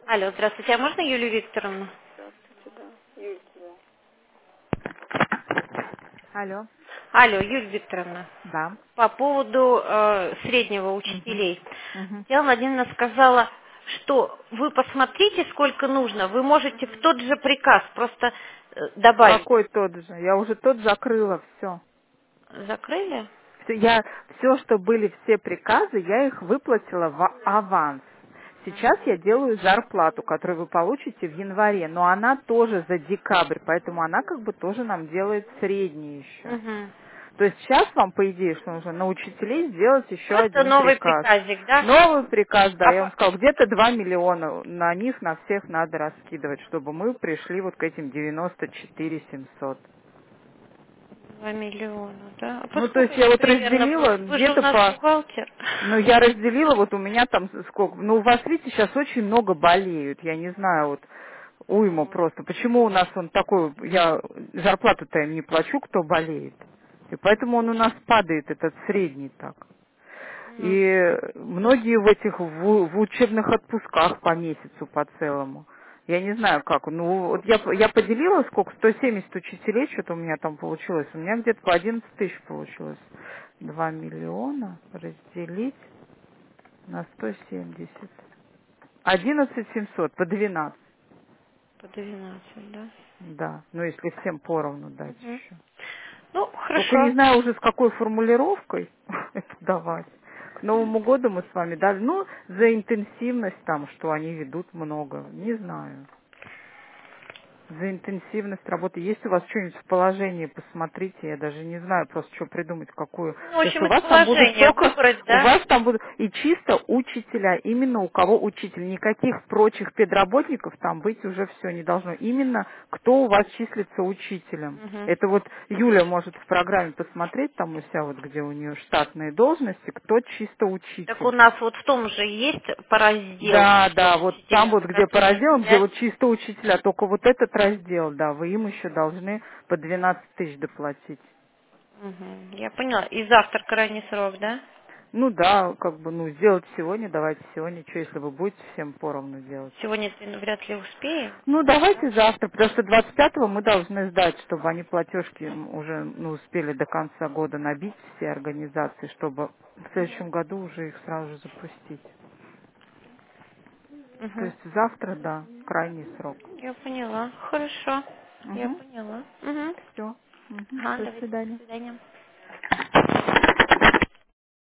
Алло, здравствуйте. А можно Юлию Викторовну? Здравствуйте, да. Юлька, Алло, Алло, Юлия Викторовна. да. По поводу среднего Угу. учителей. Угу. Татьяна Владимировна сказала, что вы посмотрите, сколько нужно. Вы можете в тот же приказ просто добавить. Какой тот же? Я уже тот закрыла все. Закрыли? Я все, что были все приказы, я их выплатила в аванс. Сейчас я делаю зарплату, которую вы получите в январе, но она тоже за декабрь, поэтому она как бы тоже нам делает средние еще. Угу. То есть сейчас вам, по идее, что нужно на учителей сделать еще Просто один новый приказ. приказик, да? Новый приказ, да, А я вам сказала, где-то 2 миллиона, на них, на всех надо раскидывать, чтобы мы пришли вот к этим 94 700. 2 миллиона, да? А Ну, то есть поскольку я это вот примерно разделила будет? Вы же у где-то нас по... бухгалтер. Ну, я разделила, вот у меня там сколько... Ну, у вас, видите, сейчас очень много болеют, я не знаю, вот уйма просто. Почему у нас он такой... Я зарплату-то им не плачу, кто болеет. И поэтому он у нас падает, этот средний так. Мгм. И многие в этих в учебных отпусках по месяцу по целому. Я не знаю как. Ну, вот я поделила сколько? 170 учителей, что-то у меня там получилось. У меня где-то по 11 тысяч получилось. 2 миллиона разделить на 170. 11 700 по 12. По 12, да? Да. Ну, если всем поровну дать Мгм. еще. Ну, Только не хорошо. знаю уже с какой формулировкой это давать. К Новому году мы с вами дали, ну, за интенсивность там, что они ведут много, не знаю. За интенсивность работы. Есть у вас что-нибудь в положении, посмотрите, я даже не знаю просто, что придумать, какую. Ну, в То есть общем, у из вас там будут положения только, выбрать, у да? вас там будут и чисто учителя, именно у кого учитель. Никаких прочих педработников там быть уже все не должно. Именно кто у вас числится учителем. Мгм. Это вот Юля может в программе посмотреть, там у себя вот, где у нее штатные должности, кто чисто Так у учитель. нас вот в том же есть по разделу, Да, что да, вот там учителя вот где по прописано, разделам, где да? вот чисто учителя, только вот этот раздел, да, вы им еще должны по 12 тысяч доплатить. Мгм. Я поняла. И завтра крайний срок, да? Ну да, как бы, ну, сделать сегодня, давайте сегодня, что если вы будете всем поровну делать. Сегодня вряд ли успеем. Ну, давайте завтра, потому что 25-го мы должны сдать, чтобы они платежки уже, ну, успели до конца года набить все организации, чтобы в следующем году уже их сразу же запустить. То Угу. есть завтра, да, крайний срок. Я поняла. Хорошо. Я Угу. поняла. Угу. Все. Угу. Ага, До давайте, до свидания. свидания.